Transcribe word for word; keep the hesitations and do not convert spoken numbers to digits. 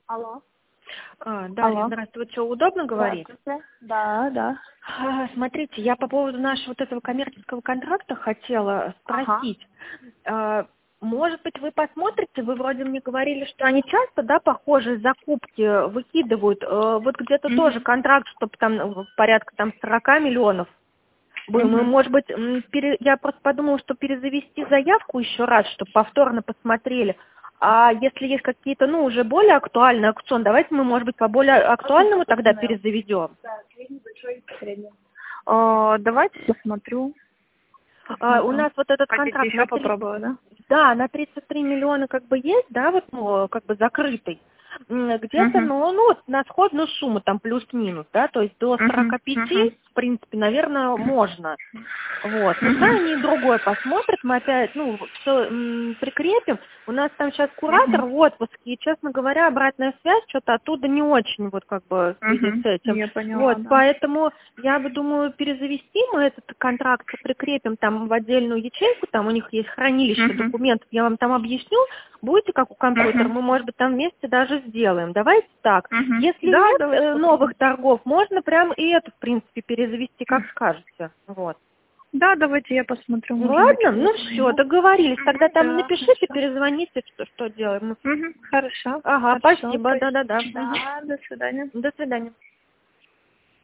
Алло. А, Дарья, Алло. здравствуйте. Удобно говорить? Здравствуйте. Да, да. А, Смотрите, я по поводу нашего вот этого коммерческого контракта хотела Ага. спросить. А, Может быть, вы посмотрите, вы вроде мне говорили, что они часто, да, похожие закупки выкидывают. Э, Вот где-то Мгм. тоже контракт, чтобы там э, порядка там сорока миллионов был. Мы, Мгм. может быть, м, пере- я просто подумала, что перезавести заявку еще раз, чтобы повторно посмотрели. А если есть какие-то, ну, уже более актуальные аукционы, давайте мы, может быть, по более актуальному тогда перезаведем. Средний. А, давайте посмотрю. А, у Посмотрю. нас вот этот Хотите контракт еще на три, попробовать, да? да, на тридцать три миллиона как бы есть, да, вот, ну, как бы закрытый. М, Где-то, Угу. ну, ну, вот на сходную сумму, там, плюс-минус, да, то есть до Угу. сорока пяти, Угу. в принципе, наверное, можно. Вот, пускай Угу. они и другое посмотрят, мы опять, ну, все прикрепим. У нас там сейчас куратор Угу. в отпуске, и, честно говоря, обратная связь что-то оттуда не очень, вот как бы в связи с Угу. этим. Я поняла, Вот, да. поэтому я бы думаю, перезавести мы этот контракт, прикрепим там в отдельную ячейку, там у них есть хранилище Угу. документов, я вам там объясню, будете как у компьютера, Угу. мы, может быть, там вместе даже сделаем. Давайте так. Угу. Если Да, нет давайте э, попробуем. новых торгов, можно прям и это, в принципе, перезавести, как скажете. Вот. Да, давайте я посмотрю, может быть, Ладно, ну удобно все, ему. договорились. Тогда Угу. там Да, напишите, хорошо. перезвоните, что, что делаем. Угу. Хорошо, Ага, хорошо. спасибо, То есть, да-да-да. Мгм. да, до свидания. До свидания.